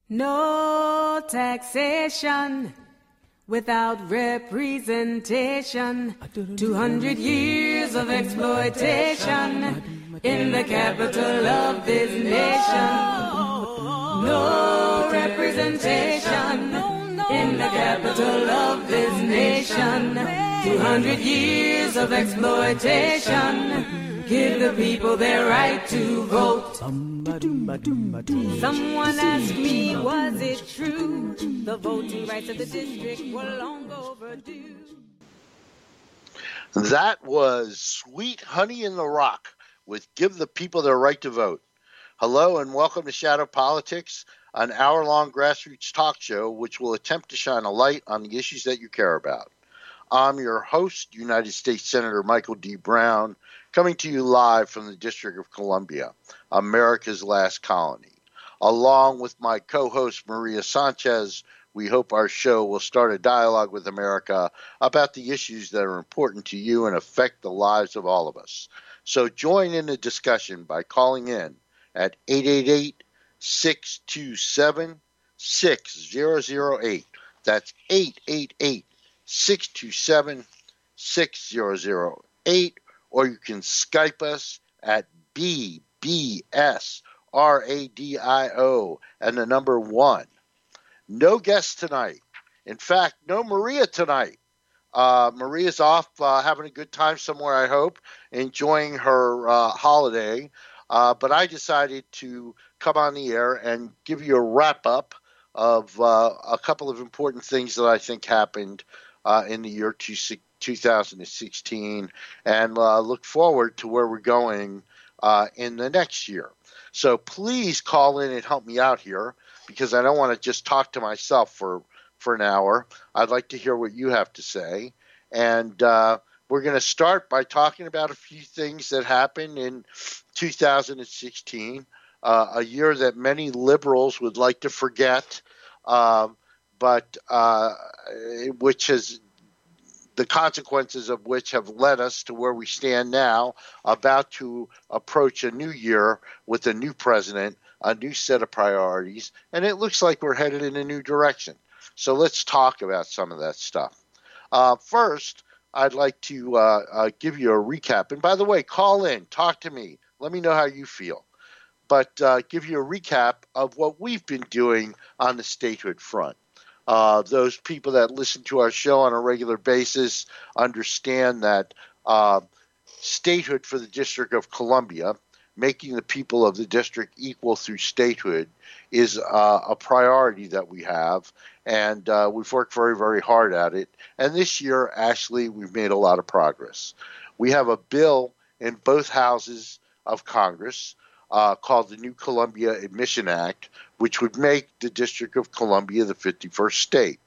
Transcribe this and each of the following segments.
No taxation without representation. 200 years of exploitation in the capital of this nation. No representation in the capital of this nation. 200 years of exploitation. Give the people their right to vote. Someone asked me, was it true? The voting rights of the district were long overdue. That was Sweet Honey in the Rock with Give the People Their Right to Vote. Hello and welcome to Shadow Politics, an hour-long grassroots talk show which will attempt to shine a light on the issues that you care about. I'm your host, United States Senator Michael D. Brown, coming to you live from the District of Columbia, America's last colony. Along with my co-host, Maria Sanchez, we hope our show will start a dialogue with America about the issues that are important to you and affect the lives of all of us. So join in the discussion by calling in at 888-627-6008. That's 888-627-6008. Or you can Skype us at BBSRadio and the number 1. No guests tonight. In fact, no Maria tonight. Maria's off having a good time somewhere, I hope, enjoying her holiday. But I decided to come on the air and give you a wrap-up of a couple of important things that I think happened in the year 2016 and look forward to where we're going in the next year. So please call in and help me out here because I don't want to just talk to myself for an hour. I'd like to hear what you have to say. And we're going to start by talking about a few things that happened in 2016, a year that many liberals would like to forget, but which has the consequences of which have led us to where we stand now, about to approach a new year with a new president, a new set of priorities, and it looks like we're headed in a new direction. So let's talk about some of that stuff. First, I'd like to give you a recap. And by the way, call in, talk to me, let me know how you feel. But give you a recap of what we've been doing on the statehood front. Those people that listen to our show on a regular basis understand that statehood for the District of Columbia, making the people of the district equal through statehood, is a priority that we have, and we've worked very, very hard at it. And this year, actually, we've made a lot of progress. We have a bill in both houses of Congress called the New Columbia Admission Act, which would make the District of Columbia the 51st state.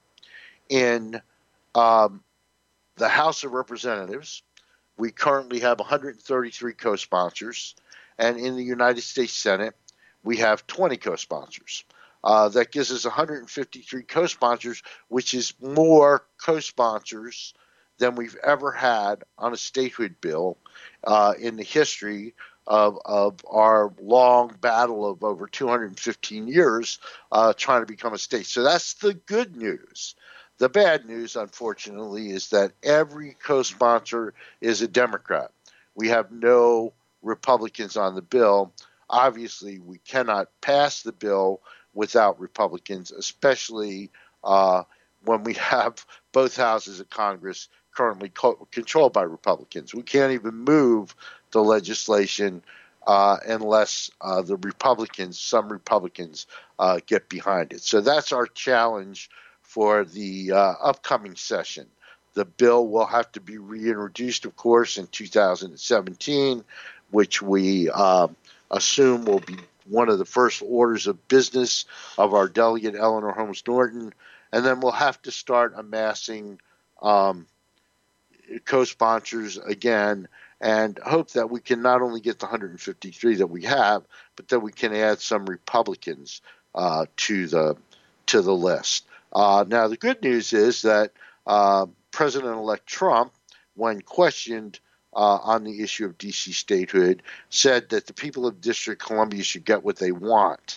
In the House of Representatives, we currently have 133 co-sponsors, and in the United States Senate, we have 20 co-sponsors. That gives us 153 co-sponsors, which is more co-sponsors than we've ever had on a statehood bill in the history of our long battle of over 215 years trying to become a state. So that's the good news. The bad news, unfortunately, is that every co-sponsor is a Democrat. We have no Republicans on the bill. Obviously, we cannot pass the bill without Republicans, especially when we have both houses of Congress currently controlled by Republicans. We can't even move the legislation unless the Republicans, some Republicans, get behind it. So that's our challenge for the upcoming session. The bill will have to be reintroduced, of course, in 2017, which we assume will be one of the first orders of business of our delegate, Eleanor Holmes Norton. And then we'll have to start amassing co-sponsors again and hope that we can not only get the 153 that we have, but that we can add some Republicans to the list. Now, the good news is that President-elect Trump, when questioned on the issue of D.C. statehood, said that the people of District of Columbia should get what they want.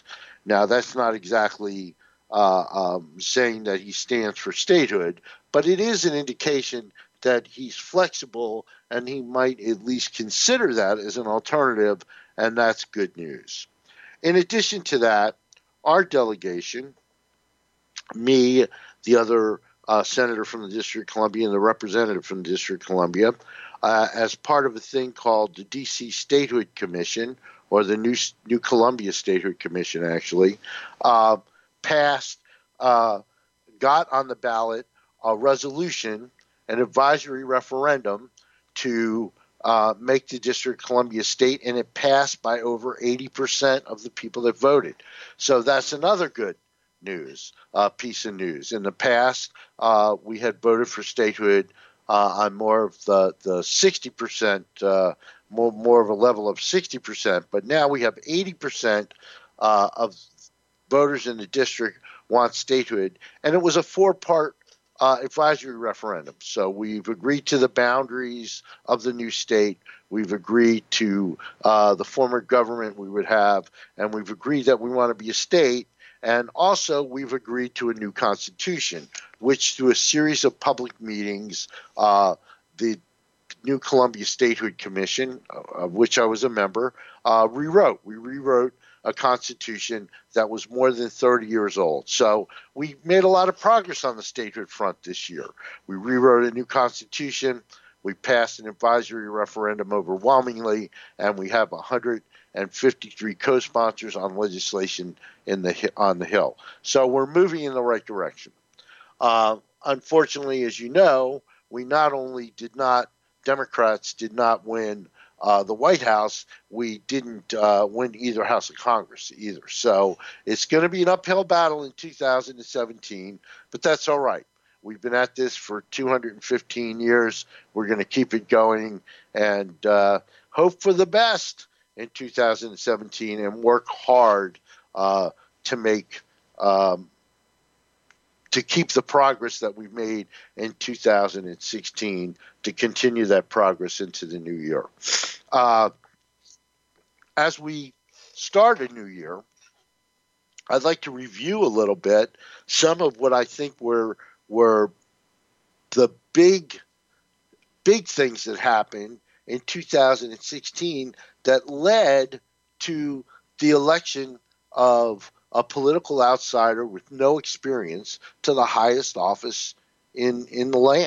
Now, that's not exactly saying that he stands for statehood, but it is an indication that he's flexible and he might at least consider that as an alternative, and that's good news. In addition to that, our delegation, me, the other senator from the District of Columbia, and the representative from the District of Columbia, as part of a thing called the D.C. Statehood Commission, or the New Columbia Statehood Commission, actually, passed, got on the ballot a resolution, an advisory referendum to make the District of Columbia state, and it passed by over 80% of the people that voted. So that's another good piece of news. In the past, we had voted for statehood on more of the 60%, more of a level of 60%, but now we have 80% of voters in the district want statehood, and it was a four-part advisory referendum. So we've agreed to the boundaries of the new state, we've agreed to the form of government we would have, and we've agreed that we want to be a state, and also we've agreed to a new constitution, which through a series of public meetings, the New Columbia Statehood Commission, of which I was a member, rewrote. We rewrote a constitution that was more than 30 years old. So we made a lot of progress on the statehood front this year. We rewrote a new constitution. We passed an advisory referendum overwhelmingly, and we have 153 co-sponsors on legislation on the Hill. So we're moving in the right direction. Unfortunately, as you know, Democrats did not win the White House. We didn't win either House of Congress either. So it's going to be an uphill battle in 2017, but that's all right. We've been at this for 215 years. We're going to keep it going and hope for the best in 2017 and work hard to make to keep the progress that we've made in 2016, to continue that progress into the new year. As we start a new year, I'd like to review a little bit some of what I think were the big things that happened in 2016 that led to the election of a political outsider with no experience to the highest office in the land.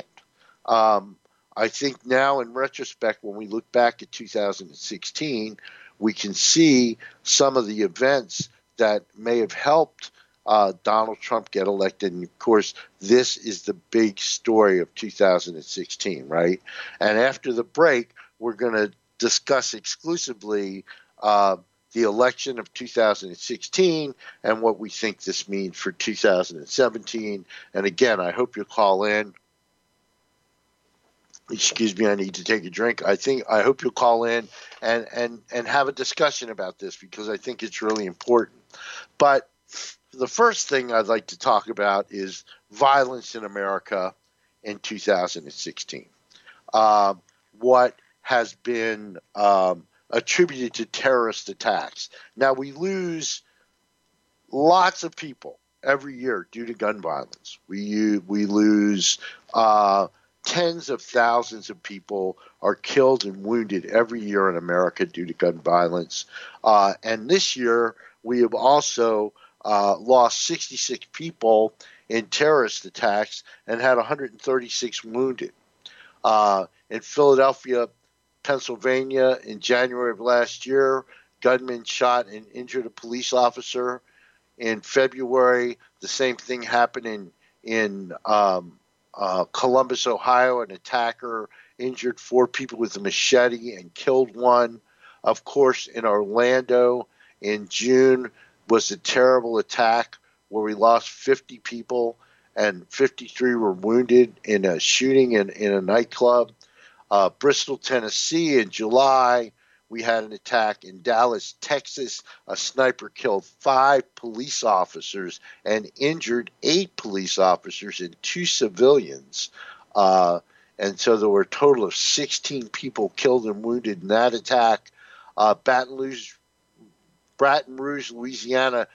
I think now in retrospect, when we look back at 2016, we can see some of the events that may have helped Donald Trump get elected. And of course, this is the big story of 2016, right? And after the break, we're going to discuss exclusively the election of 2016 and what we think this means for 2017. And again, I hope you'll call in. Excuse me, I need to take a drink. I hope you'll call in and have a discussion about this, because I think it's really important. But the first thing I'd like to talk about is violence in America in 2016. What has been attributed to terrorist attacks. Now, we lose lots of people every year due to gun violence. We lose tens of thousands of people are killed and wounded every year in America due to gun violence. And this year, we have also lost 66 people in terrorist attacks and had 136 wounded. In Philadelphia, Pennsylvania, in January of last year, gunmen shot and injured a police officer. In February, the same thing happened in Columbus, Ohio. An attacker injured 4 people with a machete and killed 1. Of course, in Orlando, in June, was a terrible attack where we lost 50 people and 53 were wounded in a shooting in a nightclub. Bristol, Tennessee, in July, we had an attack. In Dallas, Texas. A sniper killed 5 police officers and injured 8 police officers and 2 civilians. And so there were a total of 16 people killed and wounded in that attack. Baton Rouge, Louisiana,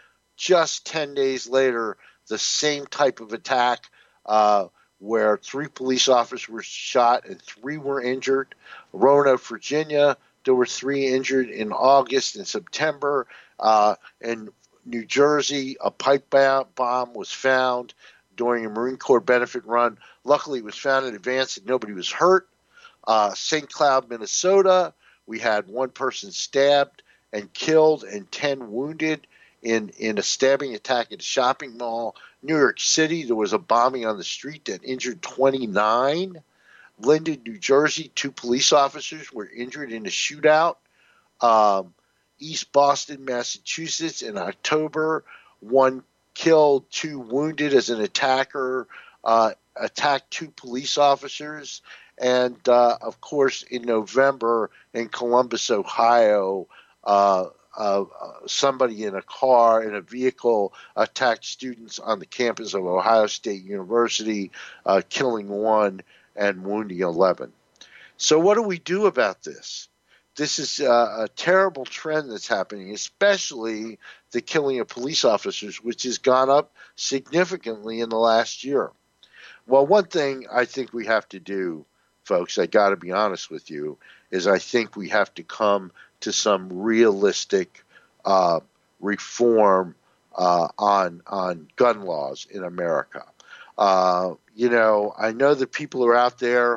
just 10 days later, the same type of attack where 3 police officers were shot and 3 were injured. Roanoke, Virginia, there were 3 injured in August and September. In New Jersey, a pipe bomb was found during a Marine Corps benefit run. Luckily, it was found in advance and nobody was hurt. St. Cloud, Minnesota, we had 1 person stabbed and killed and 10 wounded in a stabbing attack at a shopping mall. New York City, there was a bombing on the street that injured 29. Linden, New Jersey, 2 police officers were injured in a shootout. East Boston, Massachusetts, in October, 1 killed, 2 wounded as an attacker attacked 2 police officers. And, of course, in November in Columbus, Ohio, somebody in a car, in a vehicle, attacked students on the campus of Ohio State University, killing 1 and wounding 11. So what do we do about this? This is a terrible trend that's happening, especially the killing of police officers, which has gone up significantly in the last year. Well, one thing I think we have to do, folks, I got to be honest with you, is I think we have to come to some realistic reform on gun laws in America. You know, I know that people are out there,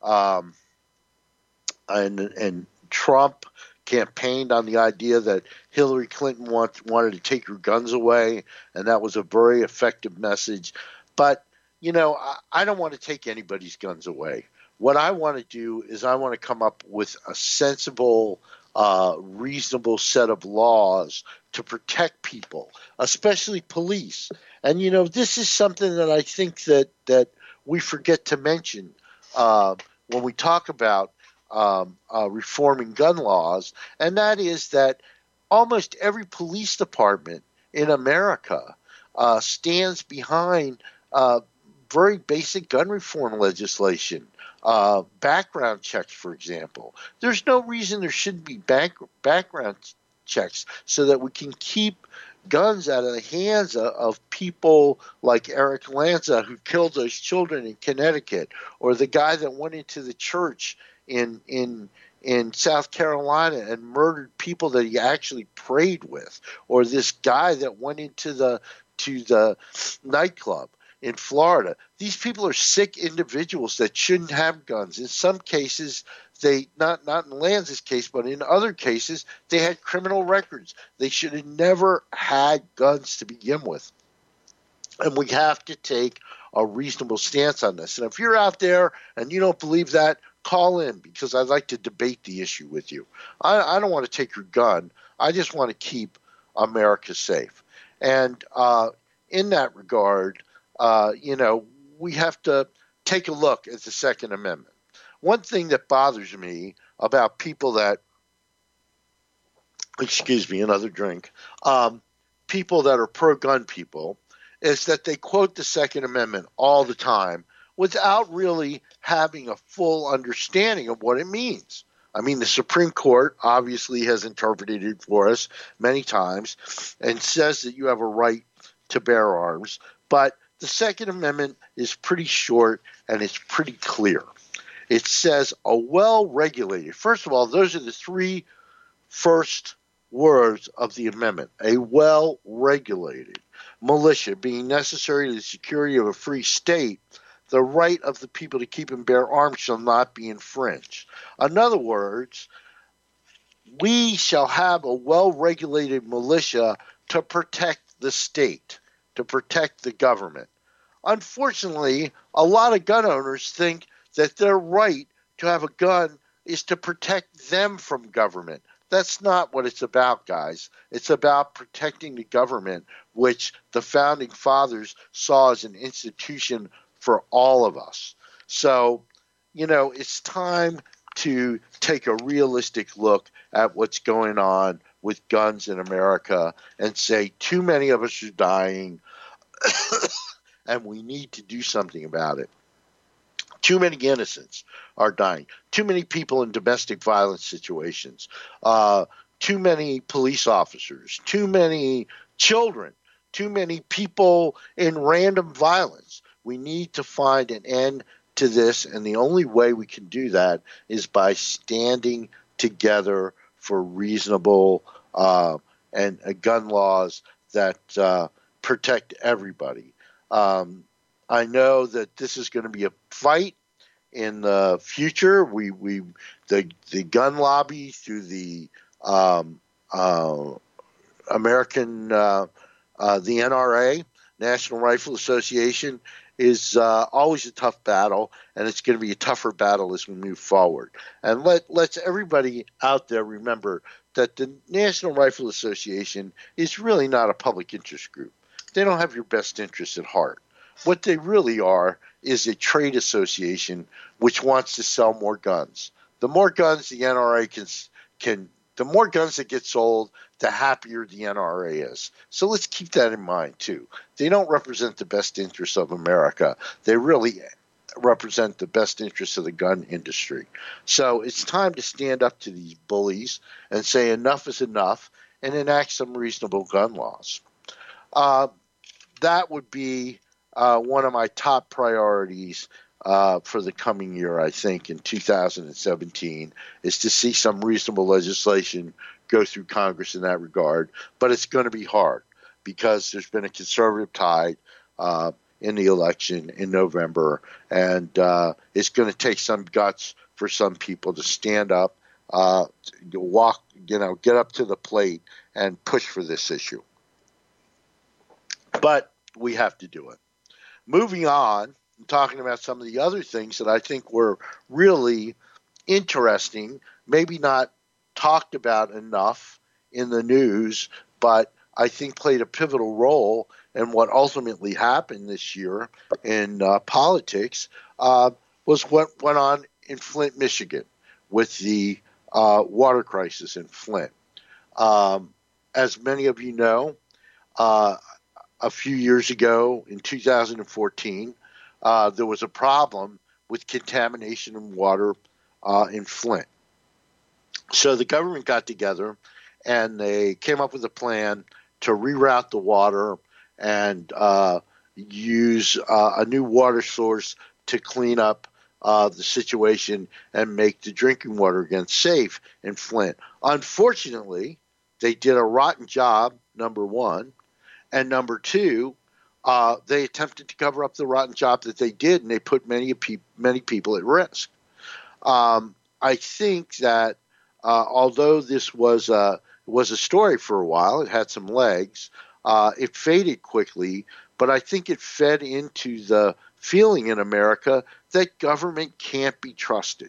and Trump campaigned on the idea that Hillary Clinton wanted to take your guns away, and that was a very effective message. But, you know, I don't want to take anybody's guns away. What I want to do is I want to come up with a sensible, reasonable set of laws to protect people, especially police. And, you know, this is something that I think that we forget to mention when we talk about reforming gun laws, and that is that almost every police department in America stands behind very basic gun reform legislation. Background checks, for example. There's no reason there shouldn't be background checks so that we can keep guns out of the hands of people like Eric Lanza, who killed those children in Connecticut, or the guy that went into the church in South Carolina and murdered people that he actually prayed with, or this guy that went into the nightclub in Florida. These people are sick individuals that shouldn't have guns. In some cases, they not in Lanza's case, but in other cases, they had criminal records. They should have never had guns to begin with. And we have to take a reasonable stance on this. And if you're out there and you don't believe that, call in, because I'd like to debate the issue with you. I don't want to take your gun. I just want to keep America safe. And in that regard, you know, we have to take a look at the Second Amendment. One thing that bothers me about people that, excuse me, another drink, people that are pro-gun people, is that they quote the Second Amendment all the time without really having a full understanding of what it means. I mean, the Supreme Court obviously has interpreted it for us many times and says that you have a right to bear arms, but the Second Amendment is pretty short and it's pretty clear. It says a well-regulated, first of all, those are the 3 first words of the amendment, a well-regulated militia being necessary to the security of a free state. The right of the people to keep and bear arms shall not be infringed. In other words, we shall have a well-regulated militia to protect the state, to protect the government. Unfortunately, a lot of gun owners think that their right to have a gun is to protect them from government. That's not what it's about, guys. It's about protecting the government, which the Founding Fathers saw as an institution for all of us. So, you know, it's time to take a realistic look at what's going on with guns in America and say too many of us are dying and we need to do something about it. Too many innocents are dying. Too many people in domestic violence situations. Too many police officers. Too many children too many people in random violence. We need to find an end to this, and the only way we can do that is by standing together for reasonable and gun laws that protect everybody. I know that this is going to be a fight in the future. The gun lobby through the American the NRA, National Rifle Association, is always a tough battle, and it's going to be a tougher battle as we move forward. And let's everybody out there remember that the National Rifle Association is really not a public interest group. They don't have your best interests at heart. What they really are is a trade association which wants to sell more guns. The more guns the NRA can the more guns that get sold, the happier the NRA is. So let's keep that in mind, too. They don't represent the best interests of America. They really represent the best interests of the gun industry. So it's time to stand up to these bullies and say enough is enough and enact some reasonable gun laws. That would be one of my top priorities for the coming year, I think, in 2017, is to see some reasonable legislation go through Congress in that regard. But it's going to be hard because there's been a conservative tide in the election in November, and it's going to take some guts for some people to stand up, walk, get up to the plate and push for this issue. But we have to do it. Moving on, talking about some of the other things that I think were really interesting, maybe not talked about enough in the news, but I think played a pivotal role in what ultimately happened this year in politics, was what went on in Flint, Michigan, with the water crisis in Flint. As many of you know, a few years ago in 2014, there was a problem with contamination in water in Flint. So the government got together and they came up with a plan to reroute the water and use a new water source to clean up the situation and make the drinking water again safe in Flint. Unfortunately, they did a rotten job, number one. And number two, they attempted to cover up the rotten job that they did, and they put many people at risk. I think that although this was a story for a while, it had some legs. It faded quickly, but I think it fed into the feeling in America that government can't be trusted,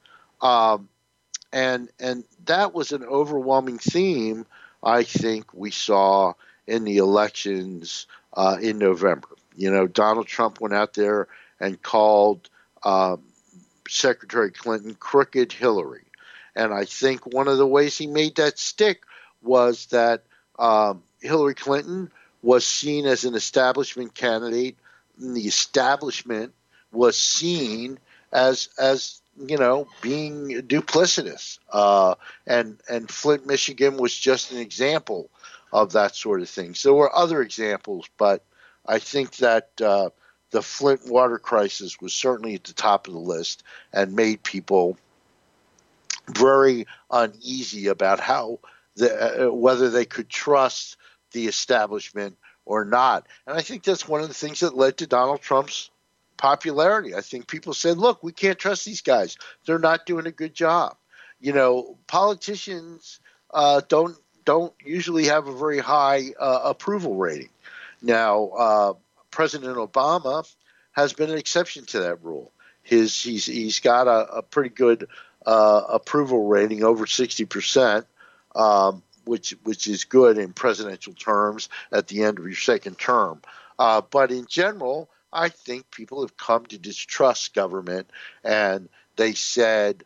and that was an overwhelming theme I think we saw in the elections in November. Donald Trump went out there and called Secretary Clinton crooked Hillary. And I think one of the ways he made that stick was that Hillary Clinton was seen as an establishment candidate, and the establishment was seen as being duplicitous. And Flint, Michigan was just an example of that sort of thing. So there were other examples, but I think that the Flint water crisis was certainly at the top of the list and made people very uneasy about whether they could trust the establishment or not. And I think that's one of the things that led to Donald Trump's popularity. I think people said, look, we can't trust these guys. They're not doing a good job. Politicians don't usually have a very high approval rating. Now, President Obama has been an exception to that rule. He's got a pretty good approval rating, over 60%, which is good in presidential terms at the end of your second term. But in general, I think people have come to distrust government, and they said,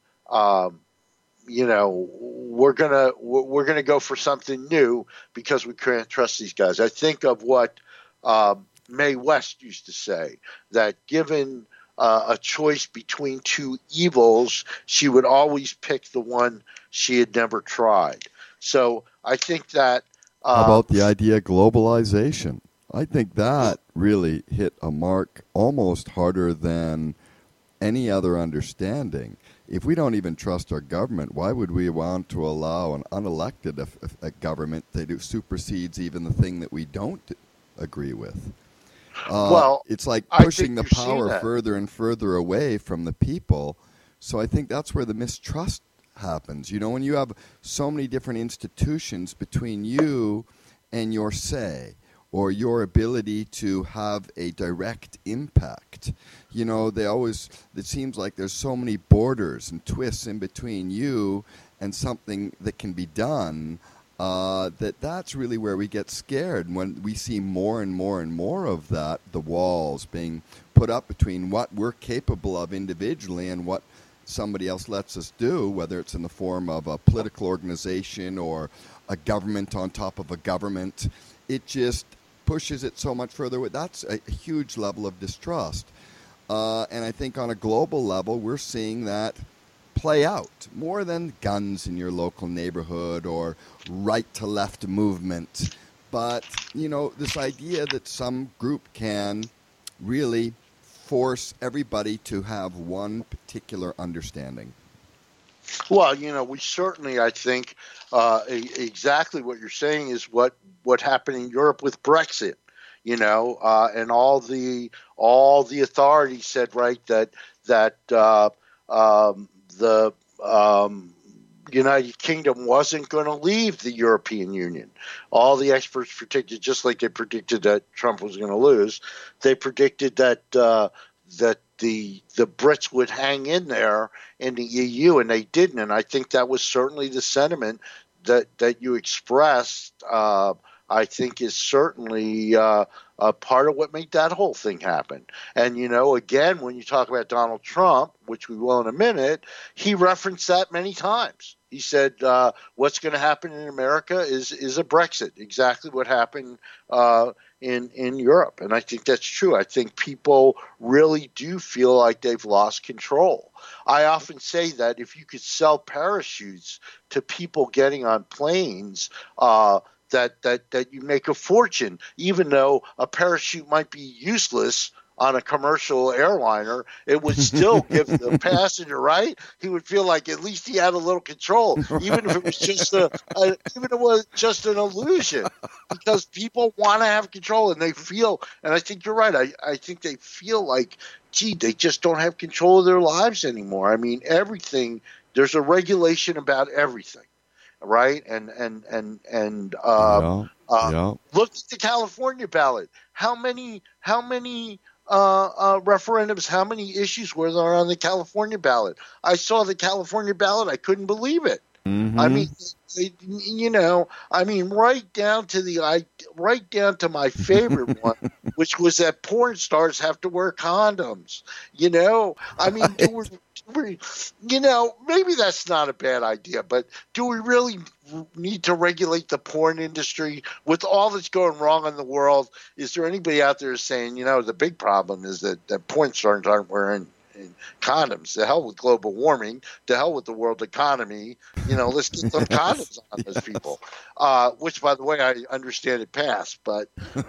we're gonna go for something new because we can't trust these guys. I think of what Mae West used to say, that given a choice between two evils, she would always pick the one she had never tried. So I think that how about the idea of globalization? I think that really hit a mark almost harder than any other understanding. If we don't even trust our government, why would we want to allow an unelected a government that supersedes even the thing that we don't agree with? Well, It's like I pushing think the you're seeing power that. further and further away from the people. So I think that's where the mistrust happens. You know, when you have so many different institutions between you and your say, or your ability to have a direct impact. You know, it seems like there's so many borders and twists in between you and something that can be done, that's really where we get scared. And when we see more and more and more of that, the walls being put up between what we're capable of individually and what somebody else lets us do, whether it's in the form of a political organization or a government on top of a government, it just pushes it so much further. That's a huge level of distrust. And I think on a global level, we're seeing that play out more than guns in your local neighborhood or right-to-left movement. But, you know, this idea that some group can really force everybody to have one particular understanding. Well, you know, we certainly, I think, exactly what you're saying is what happened in Europe with Brexit. You know, and all the authorities said, right, that the United Kingdom wasn't going to leave the European Union. All the experts predicted, just like they predicted that Trump was going to lose, they predicted that the Brits would hang in there in the EU, and they didn't. And I think that was certainly the sentiment that you expressed. I think is certainly a part of what made that whole thing happen. And, you know, again, when you talk about Donald Trump, which we will in a minute, he referenced that many times. He said, what's going to happen in America is a Brexit, exactly what happened in Europe. And I think that's true. I think people really do feel like they've lost control. I often say that if you could sell parachutes to people getting on planes, that you make a fortune, even though a parachute might be useless on a commercial airliner, it would still give the passenger, right? He would feel like at least he had a little control, even if it was just even if it was just an illusion, because people want to have control and they feel, and I think you're right. I think they feel like, gee, they just don't have control of their lives anymore. I mean, everything, there's a regulation about everything. Right, and look at the California ballot. How many referendums? How many issues were there on the California ballot? I saw the California ballot. I couldn't believe it. Mm-hmm. I mean, you know, I mean, right down to my favorite one, which was that porn stars have to wear condoms. You know, I mean, you know, maybe that's not a bad idea, but do we really need to regulate the porn industry with all that's going wrong in the world? Is there anybody out there saying, you know, the big problem is that porn stars aren't wearing condoms? To hell with global warming, to hell with the world economy. You know, let's get some condoms on those people. Which, by the way, I understand it passed, but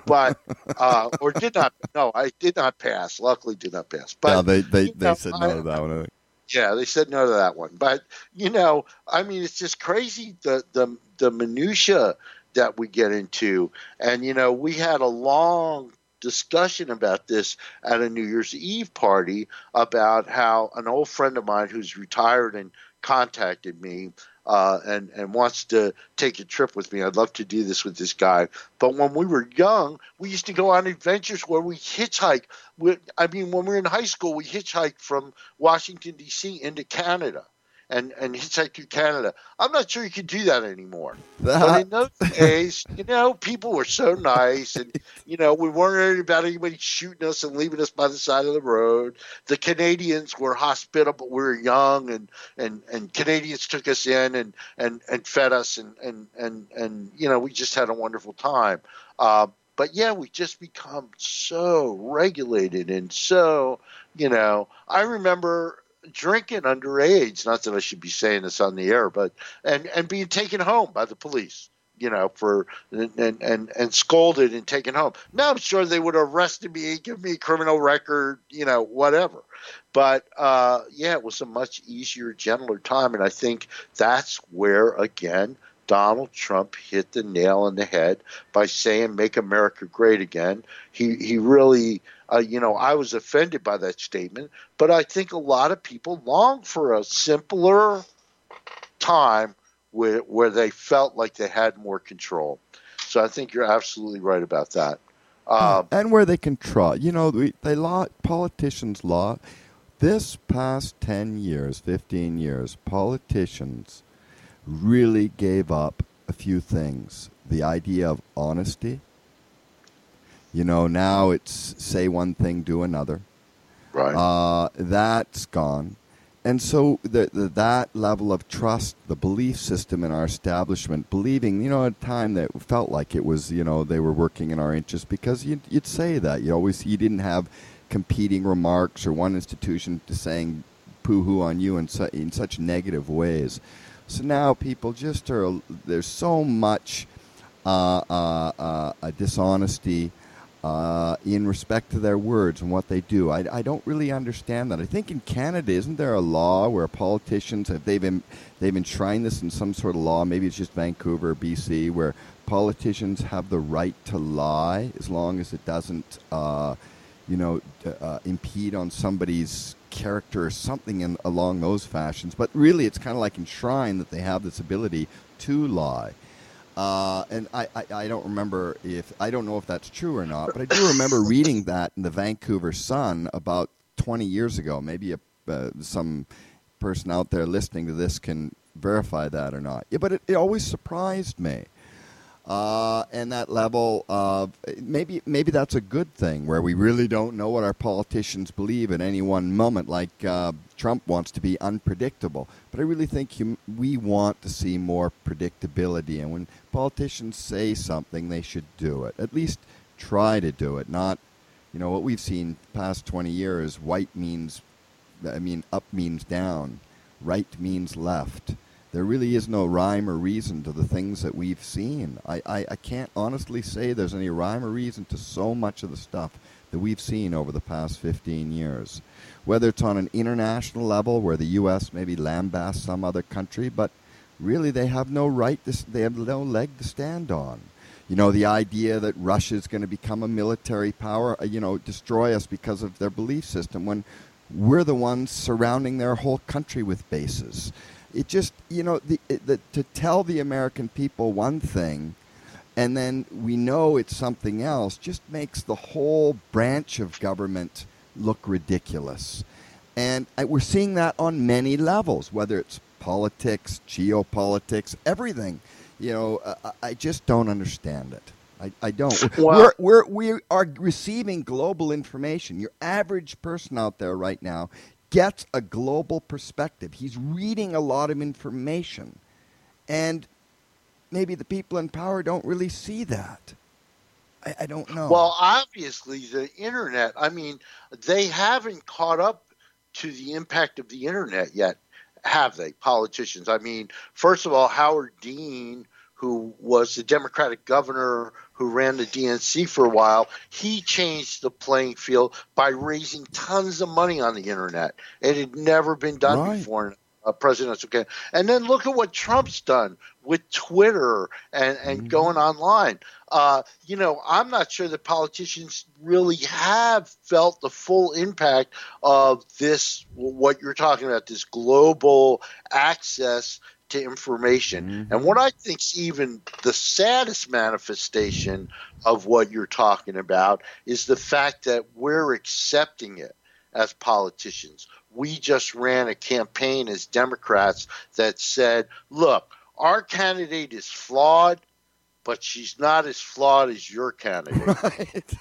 or did not. No, I did not pass. Luckily, did not pass. But yeah, they said no to that one. I think. Yeah, they said no to that one. But, you know, I mean, it's just crazy, the minutia that we get into. And, you know, we had a long discussion about this at a New Year's Eve party about how an old friend of mine who's retired and contacted me and wants to take a trip with me. I'd love to do this with this guy. But when we were young, we used to go on adventures where we hitchhike. When we were in high school, we hitchhiked from Washington, D.C. into Canada and hitchhike through Canada. I'm not sure you can do that anymore. But in those days, you know, people were so nice, and, you know, we weren't worried about anybody shooting us and leaving us by the side of the road. The Canadians were hospitable. We were young, and Canadians took us in and fed us, and you know, we just had a wonderful time. But yeah, we just become so regulated and so, you know, I remember drinking underage, not that I should be saying this on the air, but and being taken home by the police, for and scolded and taken home. Now I'm sure they would have arrested me, give me a criminal record, whatever. But it was a much easier, gentler time, and I think that's where again Donald Trump hit the nail on the head by saying "Make America Great Again." He really, I was offended by that statement, but I think a lot of people long for a simpler time where they felt like they had more control. So I think you're absolutely right about that. And where they can trust. Politicians law. This past 10 years, 15 years, politicians really gave up a few things. The idea of honesty. Now it's say one thing, do another. Right. That's gone. And so that level of trust, the belief system in our establishment, believing, at a time that felt like it was, they were working in our interest, because you'd say that. You didn't have competing remarks or one institution saying poo-hoo on you in such negative ways. So now people just there's so much dishonesty in respect to their words and what they do. I don't really understand that. I think in Canada, isn't there a law where politicians, they've enshrined this in some sort of law, maybe it's just Vancouver or BC, where politicians have the right to lie as long as it doesn't, impede on somebody's character or something along those fashions. But really, it's kind of like enshrined that they have this ability to lie. And I don't remember I don't know if that's true or not, but I do remember reading that in the Vancouver Sun about 20 years ago. Maybe some person out there listening to this can verify that or not. Yeah, but it always surprised me. And that level of maybe that's a good thing, where we really don't know what our politicians believe at any one moment, like Trump wants to be unpredictable. But I really think we want to see more predictability, and when politicians say something, they should do it. At least try to do it. Not, what we've seen past 20 years, up means down, right means left. There really is no rhyme or reason to the things that we've seen. I can't honestly say there's any rhyme or reason to so much of the stuff that we've seen over the past 15 years. Whether it's on an international level where the U.S. maybe lambasts some other country, but really they have no they have no leg to stand on. The idea that Russia's going to become a military power, destroy us because of their belief system, when we're the ones surrounding their whole country with bases. It just, to tell the American people one thing and then we know it's something else just makes the whole branch of government look ridiculous. And we're seeing that on many levels, whether it's politics, geopolitics, everything. I just don't understand it. I don't. Well, we are receiving global information. Your average person out there right now gets a global perspective. He's reading a lot of information. And maybe the people in power don't really see that. I don't know. Well, obviously, the internet, they haven't caught up to the impact of the internet yet, have they, politicians? First of all, Howard Dean, who was the Democratic governor who ran the DNC for a while, he changed the playing field by raising tons of money on the internet. It had never been done before in a presidential campaign. And then look at what Trump's done with Twitter and going online. I'm not sure that politicians really have felt the full impact of this, what you're talking about, this global access to information. Mm-hmm. And what I think is even the saddest manifestation of what you're talking about is the fact that we're accepting it as politicians. We just ran a campaign as Democrats that said, look, our candidate is flawed, but she's not as flawed as your candidate. Right.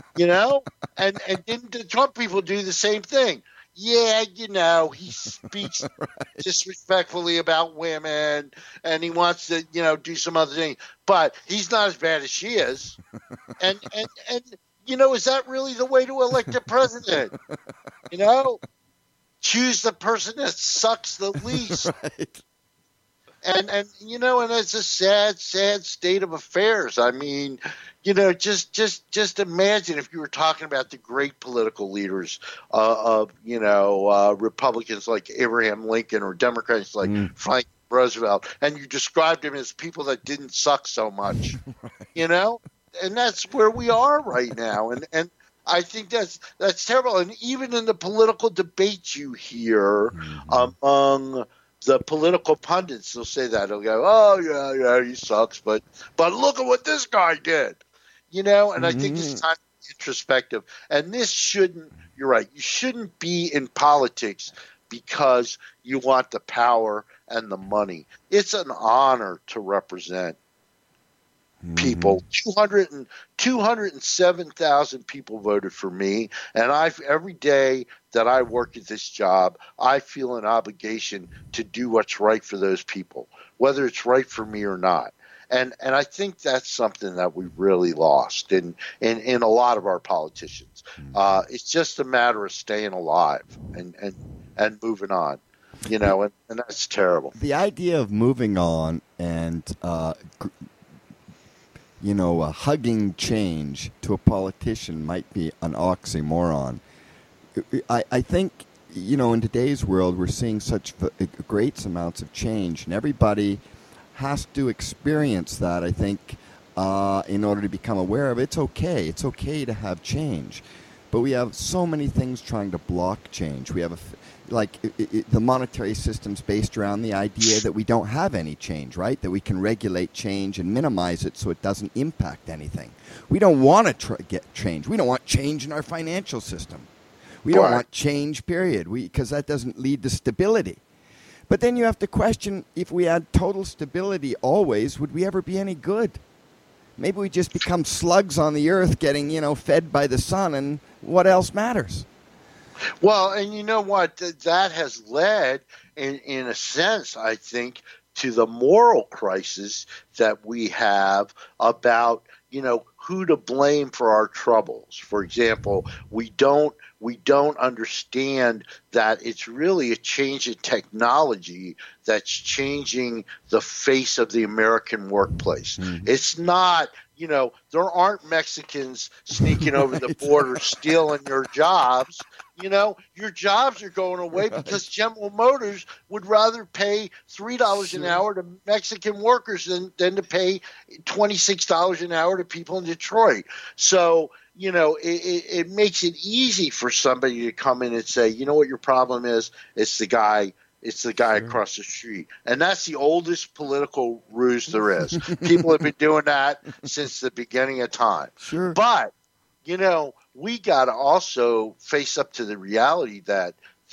And didn't the Trump people do the same thing? Yeah, he speaks disrespectfully about women and he wants to, do some other thing, but he's not as bad as she is. And is that really the way to elect a president? Choose the person that sucks the least. And and it's a sad state of affairs. I mean, just imagine if you were talking about the great political leaders of Republicans like Abraham Lincoln or Democrats like Franklin Roosevelt, and you described them as people that didn't suck so much, and that's where we are right now. And I think that's terrible. And even in the political debates you hear among the political pundits, they'll say that. They'll go, "Oh yeah, he sucks," but look at what this guy did, And I think it's time to be introspective. And this shouldn't. You're right. You shouldn't be in politics because you want the power and the money. It's an honor to represent people. 207,000 people voted for me, and every day that I work at this job, I feel an obligation to do what's right for those people, whether it's right for me or not. And I think that's something that we really lost in a lot of our politicians. It's just a matter of staying alive and moving on, and that's terrible. The idea of moving on and hugging change to a politician might be an oxymoron. I think, in today's world, we're seeing such great amounts of change, and everybody has to experience that, I think, in order to become aware of it. It's okay. It's okay to have change. But we have so many things trying to block change. We have the monetary system's based around the idea that we don't have any change, right? That we can regulate change and minimize it so it doesn't impact anything. We don't want to get change. We don't want change in our financial system. We don't want change, period, because that doesn't lead to stability. But then you have to question, if we had total stability always, would we ever be any good? Maybe we just become slugs on the earth getting, fed by the sun, and what else matters? Well, and you know what? That has led, in a sense, I think, to the moral crisis that we have about, who to blame for our troubles. For example, we don't understand that it's really a change in technology that's changing the face of the American workplace. It's not, there aren't Mexicans sneaking over the border stealing your jobs. Your jobs are going away because General Motors would rather pay $3 an hour to Mexican workers than to pay $26 an hour to people in Detroit. So, it makes it easy for somebody to come in and say, you know what your problem is? It's the guy across the street. And that's the oldest political ruse there is. People have been doing that since the beginning of time. Sure. But, we got to also face up to the reality that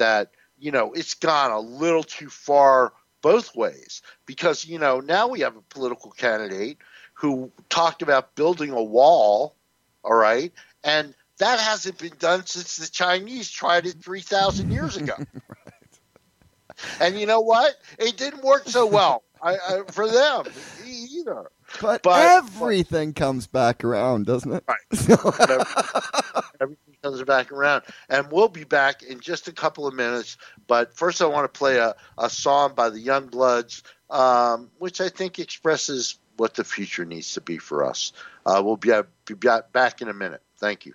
it's gone a little too far both ways. Because, now we have a political candidate who talked about building a wall, all right? And that hasn't been done since the Chinese tried it 3,000 years ago. And you know what? It didn't work so well for them either. But everything comes back around, doesn't it? Right. Everything comes back around. And we'll be back in just a couple of minutes. But first I want to play a song by the Youngbloods, which I think expresses what the future needs to be for us. We'll be back in a minute. Thank you.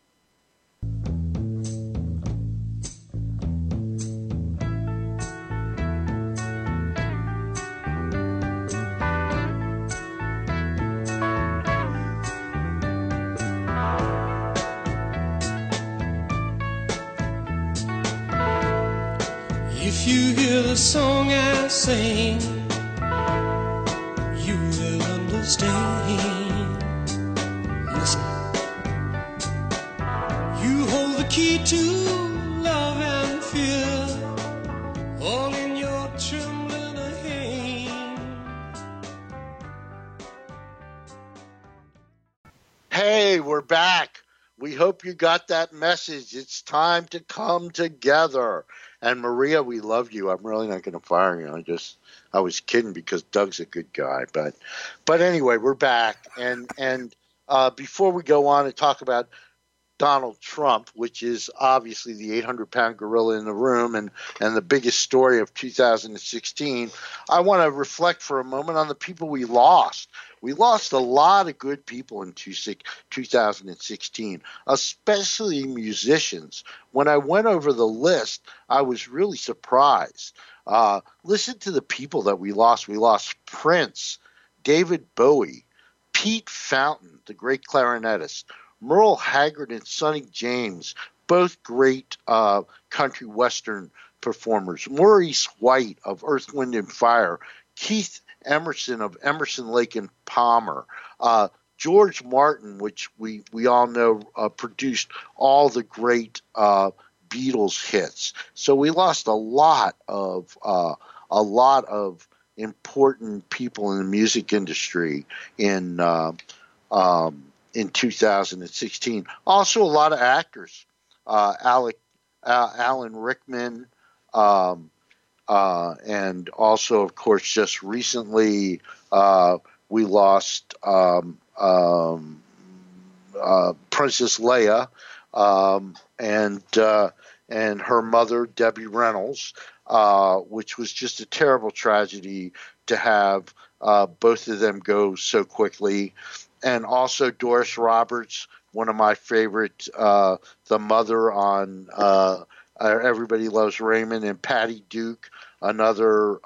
If you hear the song I sing, you will understand. Listen. You hold the key to love and fear, all in your trembling hand. Hey, we're back. We hope you got that message. It's time to come together. And Maria, we love you. I'm really not going to fire you. I was kidding because Doug's a good guy. But anyway, we're back. And before we go on and talk about Donald Trump, which is obviously the 800-pound gorilla in the room and the biggest story of 2016, I want to reflect for a moment on the people we lost. We lost a lot of good people in 2016, especially musicians. When I went over the list, I was really surprised. Listen to the people that we lost. We lost Prince, David Bowie, Pete Fountain, the great clarinetist, Merle Haggard and Sonny James, both great country western performers, Maurice White of Earth, Wind and Fire, Keith Emerson of Emerson, Lake and Palmer, George Martin, which we all know produced all the great Beatles hits. So we lost a lot of important people in the music industry in 2016. Also, a lot of actors, Alan Rickman, and also, of course, just recently we lost Princess Leia and her mother, Debbie Reynolds, which was just a terrible tragedy to have both of them go so quickly. And also Doris Roberts, one of my favorite, the mother on Everybody Loves Raymond, and Patty Duke, another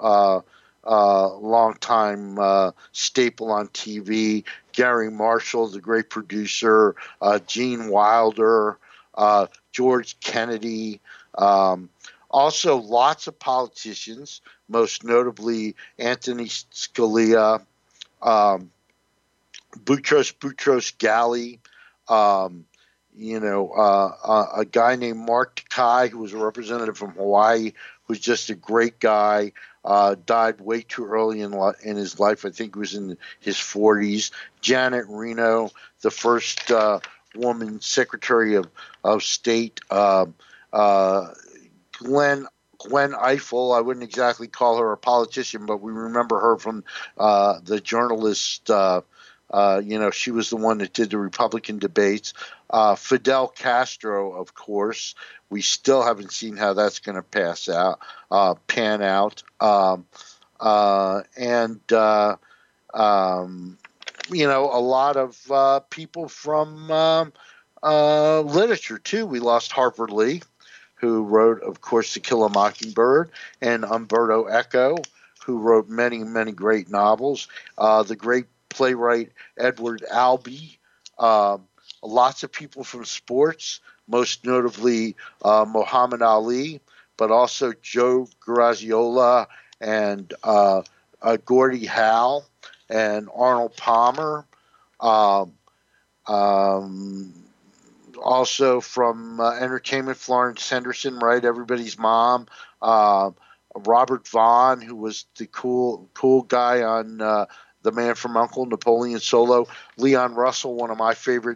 longtime staple on TV, Gary Marshall, the great producer, Gene Wilder, George Kennedy, also lots of politicians, most notably Anthony Scalia, Boutros Ghali, a guy named Mark Takai, who was a representative from Hawaii, who's just a great guy, died way too early in his life. I think he was in his 40s. Janet Reno, the first woman Secretary of State. Glenn Eiffel, I wouldn't exactly call her a politician, but we remember her from the journalist. She was the one that did the Republican debates. Fidel Castro, of course. We still haven't seen how that's going to pan out. A lot of people from literature, too. We lost Harper Lee, who wrote, of course, To Kill a Mockingbird, and Umberto Eco, who wrote many, many great novels. The great playwright Edward Albee, lots of people from sports, most notably Muhammad Ali, but also Joe Graziola and Gordie Howe and Arnold Palmer. Also from entertainment, Florence Henderson, right? Everybody's mom. Robert Vaughn, who was the cool guy on The Man from U.N.C.L.E., Napoleon Solo. Leon Russell, one of my favorite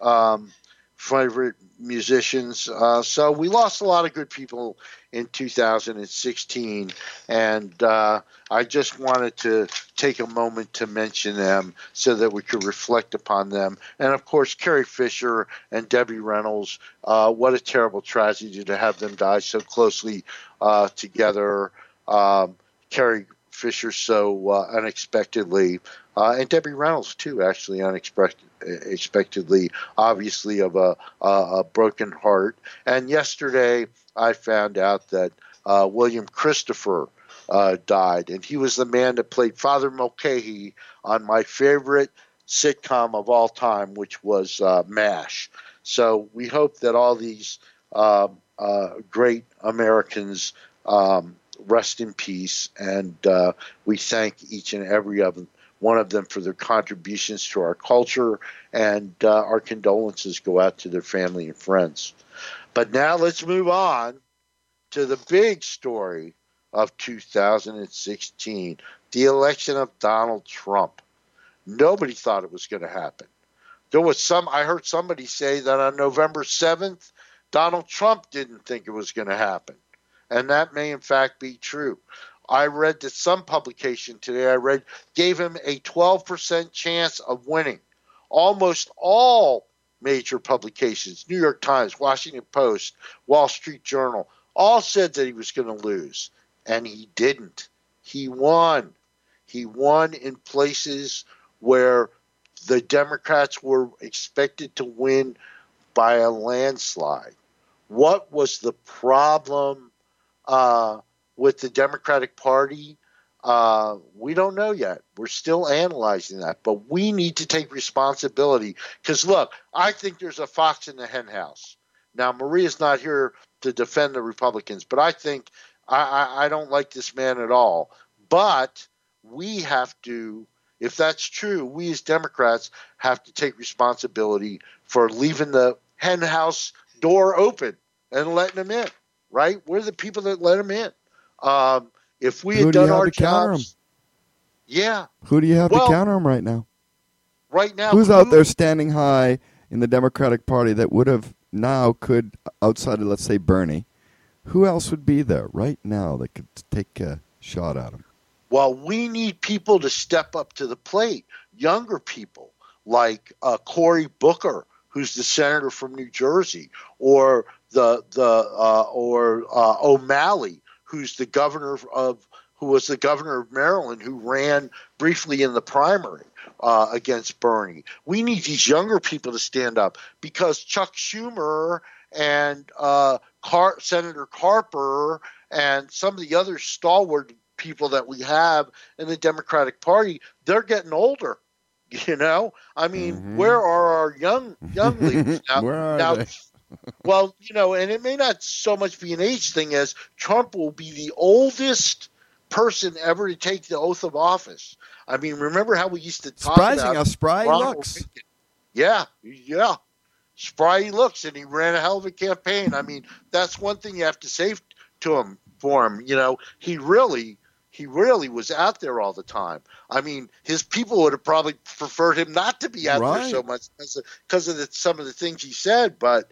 musicians. So we lost a lot of good people in 2016, and I just wanted to take a moment to mention them so that we could reflect upon them. And, of course, Carrie Fisher and Debbie Reynolds, what a terrible tragedy to have them die so closely together. Carrie Fisher so unexpectedly, and Debbie Reynolds too, actually unexpectedly, obviously of a broken heart. And yesterday I found out that William Christopher died, and he was the man that played Father Mulcahy on my favorite sitcom of all time, which was MASH. So we hope that all these great Americans rest in peace, and we thank each and every one of them for their contributions to our culture, and our condolences go out to their family and friends. But now let's move on to the big story of 2016, the election of Donald Trump. Nobody thought it was going to happen. I heard somebody say that on November 7th, Donald Trump didn't think it was going to happen. And that may, in fact, be true. I read that some publication today, gave him a 12% chance of winning. Almost all major publications, New York Times, Washington Post, Wall Street Journal, all said that he was going to lose. And he didn't. He won. He won in places where the Democrats were expected to win by a landslide. What was the problem with the Democratic Party? We don't know yet. We're still analyzing that. But we need to take responsibility. Because, look, I think there's a fox in the hen house. Now, Maria's not here to defend the Republicans, but I think I don't like this man at all. But we have to, if that's true, we as Democrats have to take responsibility for leaving the hen house door open and letting them in, right? We're the people that let them in. If we had done our jobs, yeah. Who do you have to counter him right now? Right now, who's out there standing high in the Democratic Party that would have could, outside of, let's say, Bernie, who else would be there right now that could take a shot at him? Well, we need people to step up to the plate. Younger people like Cory Booker, who's the senator from New Jersey, or O'Malley, who was the governor of Maryland, who ran briefly in the primary against Bernie. We need these younger people to stand up because Chuck Schumer and Senator Carper and some of the other stalwart people that we have in the Democratic Party, they're getting older. I mean, where are our young leaders now? Where are they? Well, and it may not so much be an age thing as Trump will be the oldest person ever to take the oath of office. I mean, remember how we used to talk surprising about how spry he Ronald looks. Reagan? Yeah. Spry he looks, and he ran a hell of a campaign. I mean, that's one thing you have to say for him. He really was out there all the time. I mean, his people would have probably preferred him not to be out there so much because of some of the things he said. But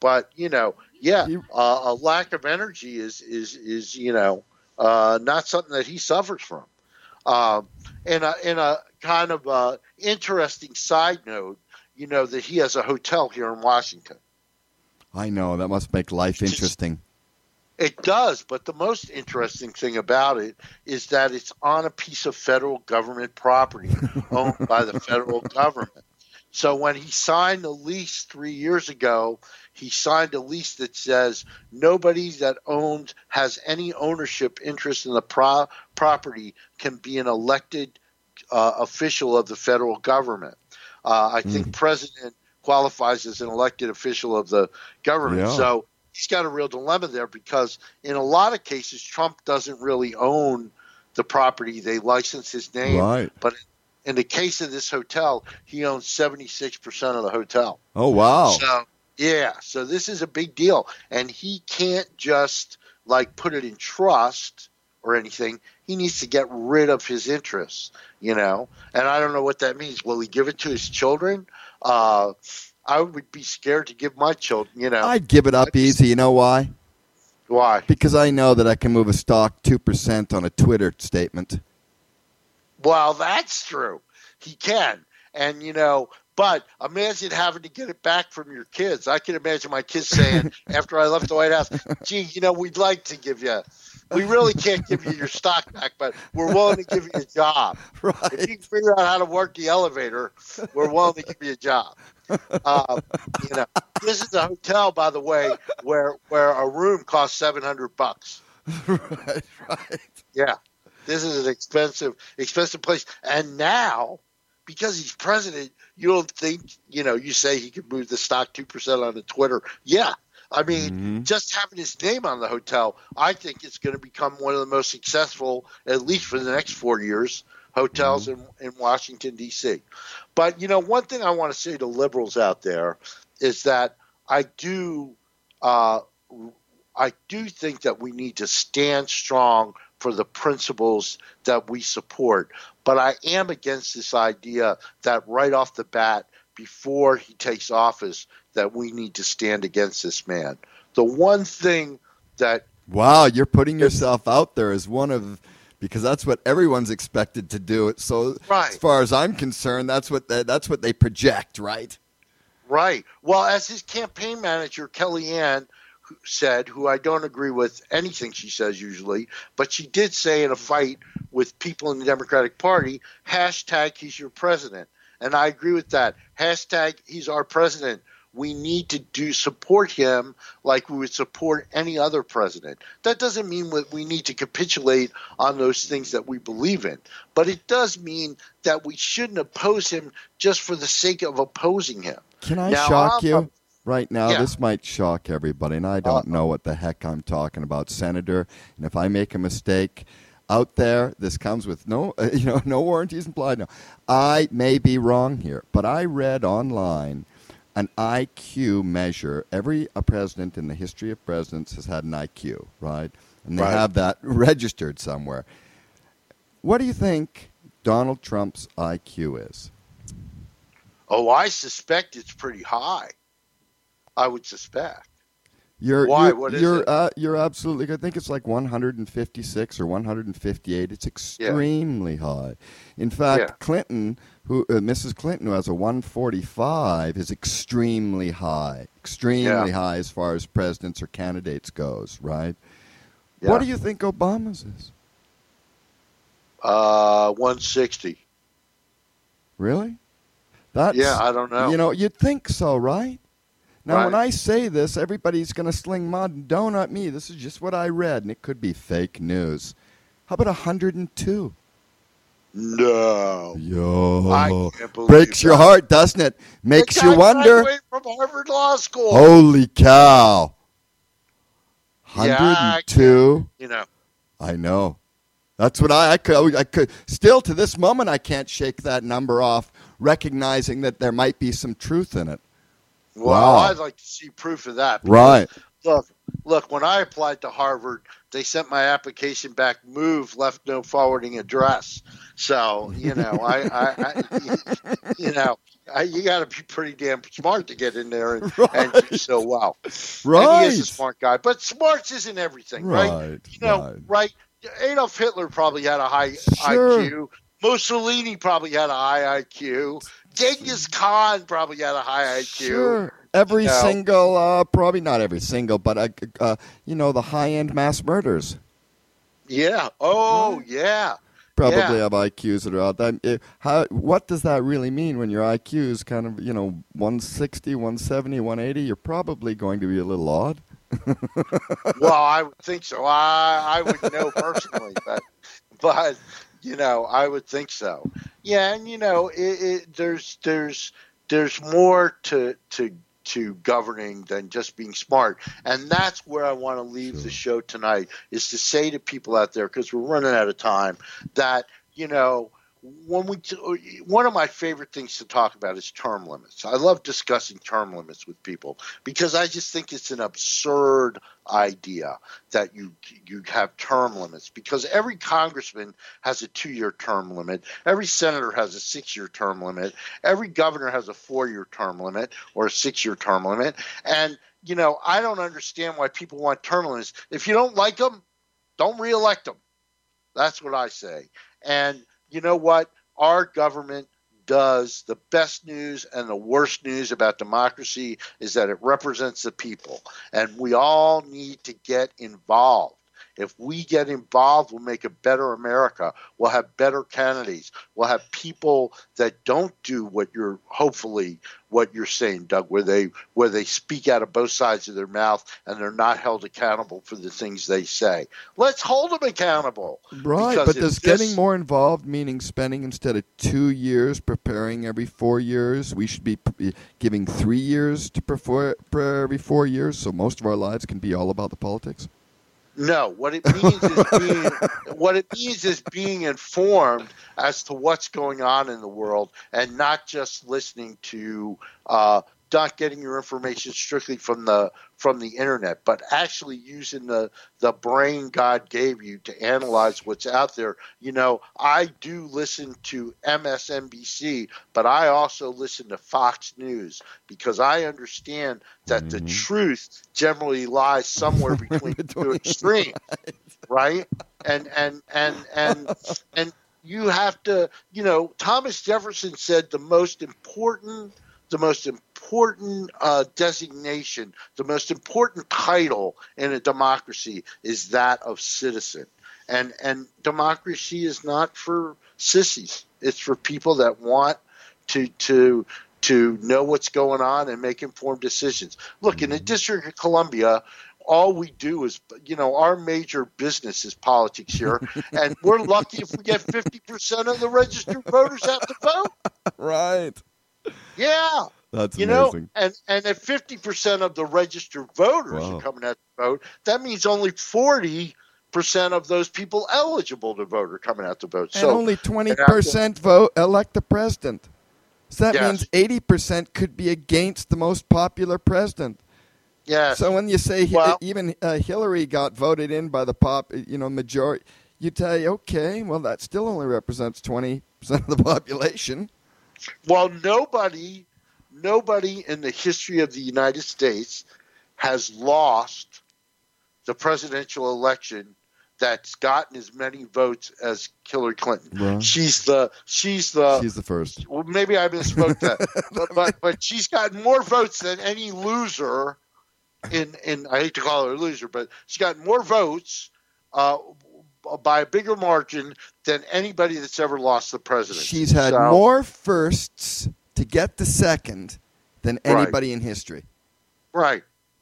a lack of energy is not something that he suffers from. In a kind of interesting side note, that he has a hotel here in Washington. I know. That must make life interesting. It does, but the most interesting thing about it is that it's on a piece of federal government property owned by the federal government. So when he signed the lease 3 years ago, he signed a lease that says nobody that has any ownership interest in the property can be an elected official of the federal government. I think president qualifies as an elected official of the government. Yeah. So he's got a real dilemma there because in a lot of cases, Trump doesn't really own the property. They license his name. Right. But in the case of this hotel, he owns 76% of the hotel. Oh, wow. So this is a big deal. And he can't just put it in trust or anything. He needs to get rid of his interests, And I don't know what that means. Will he give it to his children? I would be scared to give my children, I'd give it up easy. You know why? Why? Because I know that I can move a stock 2% on a Twitter statement. Well, that's true. He can. And, but imagine having to get it back from your kids. I can imagine my kids saying after I left the White House, gee, we'd like to give you – we really can't give you your stock back, but we're willing to give you a job. Right. If you can figure out how to work the elevator, we're willing to give you a job. This is a hotel, by the way, where a room costs $700. Right. Yeah, this is an expensive place. And now, because he's president, you don't think you say he could move the stock 2% on the Twitter. Yeah. I mean, just having his name on the hotel, I think it's going to become one of the most successful, at least for the next 4 years, hotels in Washington, D.C. But, one thing I want to say to liberals out there is that I do think that we need to stand strong for the principles that we support. But I am against this idea that right off the bat, before he takes office, that we need to stand against this man. The one thing that – wow, you're putting yourself out there as one of – because that's what everyone's expected to do. So as far as I'm concerned, that's what they project, right? Right. Well, as his campaign manager, Kellyanne, said, who I don't agree with anything she says usually, but she did say in a fight with people in the Democratic Party, hashtag he's your president. And I agree with that. Hashtag he's our president. We need to support him like we would support any other president. That doesn't mean we need to capitulate on those things that we believe in, but it does mean that we shouldn't oppose him just for the sake of opposing him. Can I shock you? Right now, Yeah. This might shock everybody, and I don't know what the heck I'm talking about, Senator. And if I make a mistake out there, this comes with no warranties implied. No, I may be wrong here, but I read online an IQ measure. Every president in the history of presidents has had an IQ, right? And they have that registered somewhere. What do you think Donald Trump's IQ is? Oh, I suspect it's pretty high. I would suspect. You're absolutely. I think it's like 156 or 158. It's extremely high. In fact, Clinton, Mrs. Clinton, who has a 145, is extremely high. Extremely high as far as presidents or candidates goes. Right. Yeah. What do you think Obama's is? 160. Really? I don't know. You'd think so, right? Now, when I say this, everybody's going to sling mud and donut me. This is just what I read, and it could be fake news. How about 102? No. Yo. I can't believe breaks your heart, doesn't it? Makes you wonder. Graduated from Harvard Law School. Holy cow. 102. I know. That's what I could. Still, to this moment, I can't shake that number off, recognizing that there might be some truth in it. Well, I'd like to see proof of that. Right. Look, when I applied to Harvard, they sent my application back, left no forwarding address. So, you got to be pretty damn smart to get in there and do so well. Right. And he is a smart guy, but smarts isn't everything, right? Right. Adolf Hitler probably had a high IQ. Mussolini probably had a high IQ. Genghis Khan probably had a high IQ. Sure. Every single, probably not every single, but, the high-end mass murders. Yeah. Oh, yeah. Probably have IQs that are out there. What does that really mean when your IQ is kind of, 160, 170, 180? You're probably going to be a little odd. Well, I would think so. I wouldn't know personally, but I would think so. Yeah, and there's more to governing than just being smart, and that's where I want to leave the show tonight, is to say to people out there, because we're running out of time, that one of my favorite things to talk about is term limits. I love discussing term limits with people because I just think it's an absurd idea that you have term limits, because every congressman has a 2-year term limit. Every senator has a 6-year term limit. Every governor has a 4-year term limit or a 6-year term limit. And, I don't understand why people want term limits. If you don't like them, don't reelect them. That's what I say. And you know what? Our government does the best news and the worst news about democracy is that it represents the people. And we all need to get involved. If we get involved, we'll make a better America. We'll have better candidates. We'll have people that don't do what you're saying, Doug, where they speak out of both sides of their mouth and they're not held accountable for the things they say. Let's hold them accountable. Right, but does getting more involved meaning spending, instead of 2 years preparing every 4 years, we should be giving 3 years to prepare every 4 years, so most of our lives can be all about the politics? No, what it means is being informed as to what's going on in the world, and not just listening to not getting your information strictly from the internet, but actually using the brain God gave you to analyze what's out there. I do listen to MSNBC, but I also listen to Fox News, because I understand that the truth generally lies somewhere between two extremes, right? And you have to, Thomas Jefferson said the most important important designation, the most important title in a democracy is that of citizen. And democracy is not for sissies. It's for people that want to know what's going on and make informed decisions. Look, in the District of Columbia, all we do is, our major business is politics here, and we're lucky if we get 50% of the registered voters out to vote. Right. Yeah. That's amazing. And if 50% of the registered voters are coming out to vote, that means only 40% of those people eligible to vote are coming out to vote. And only 20% vote elect the president. So that means 80% could be against the most popular president. Yes. So when you say even Hillary got voted in by the majority, you tell you, okay, well, that still only represents 20% of the population. Well, nobody in the history of the United States has lost the presidential election that's gotten as many votes as Hillary Clinton. Well, she's the first. Well, maybe I misspoke that, but she's gotten more votes than any loser. In I hate to call her a loser, but she's gotten more votes by a bigger margin than anybody that's ever lost the presidency. She's had more firsts to get the second than anybody in history. Right.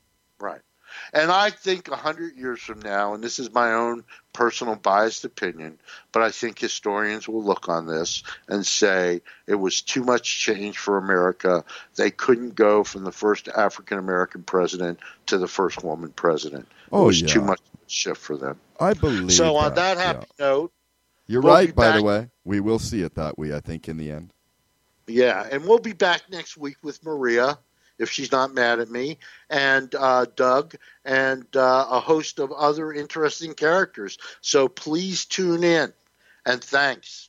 And I think 100 years from now, and this is my own personal biased opinion, but I think historians will look on this and say it was too much change for America. They couldn't go from the first African-American president to the first woman president. It was too much shift for them. I believe so. On that happy note, you're right. By the way, we will see it that way. I think in the end. Yeah, and we'll be back next week with Maria, if she's not mad at me, and Doug, and a host of other interesting characters. So please tune in, and thanks.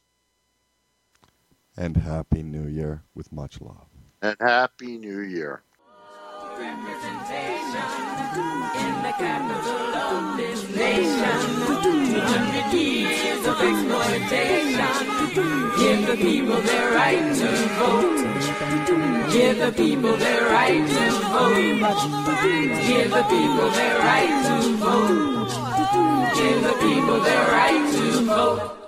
And Happy New Year with much love. And Happy New Year. Representation in the capital of this nation. 200 years of exploitation. Give the people their right to vote. Give the people their right to vote. Give the people their right to vote. Give the people their right to vote.